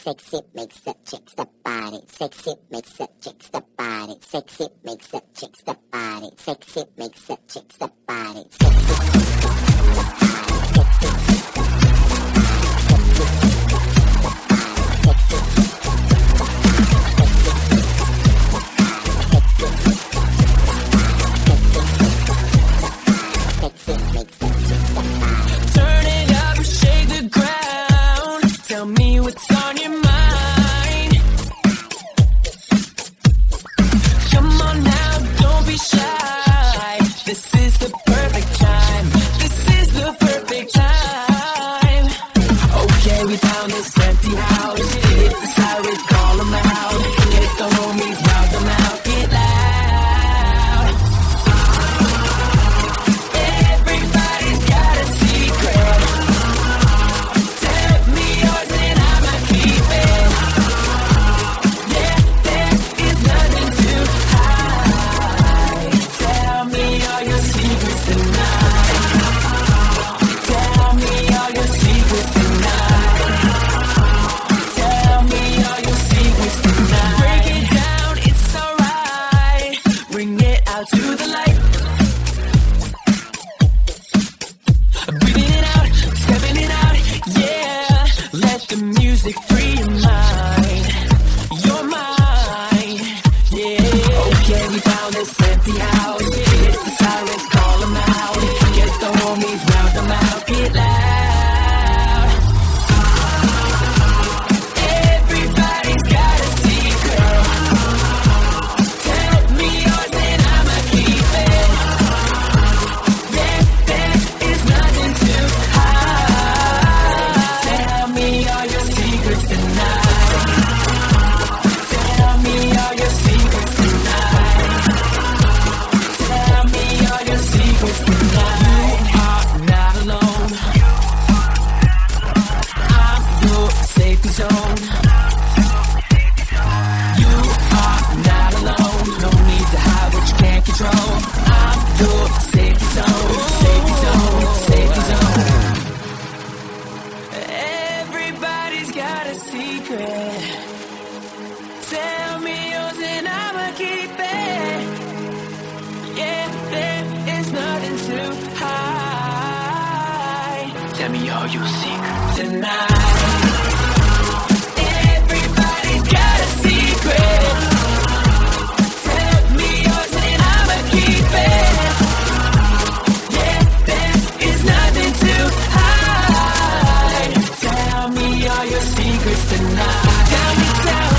Sexy makes the chicks the body. Sexy makes the chicks the body. Sexy makes the chicks the body. Sexy makes the chicks the body. Sexy makes the chicks the body. Turn it up, shake the ground. Tell me what's on your mind. Come on now, don't be shy. This is the perfect time. This is the perfect time. Okay, we found this empty house. Hit the sirens, call them out. Get the homies, round them out. Get loud. Everybody's got a secret. Tell me yours and I'ma keep it. Yeah, there is nothing to hide. Tell me all your secrets tonight. Tell me all your secrets tonight. Tell me all your secrets tonight. Break it down, it's alright. Bring it out to the light. Breathing it out, stepping it out, yeah. Let the music free your mind. Your mind, yeah. Okay, we found this empty house. Hit the sirens, call them out. Get the homies, round them out. Get loud. Everybody's got a secret. Tell me yours and I'ma keep it. Yeah, there is nothing to hide. Tell me all your secrets tonight. Tell me all your secrets tonight. Tell me all your secrets tonight. You are not alone. I'm your safety zone. You are not alone. No need to hide what you can't control. I'm your safety zone. Safety zone. Safety zone. Everybody's got a secret. Tell me yours and I'ma keep it. Yeah, there is nothing to hide. Tell me all your secrets tonight. Everybody's got a secret. Tell me yours and I'ma keep it. Yeah, there is nothing to hide. Tell me all your secrets tonight. Tell me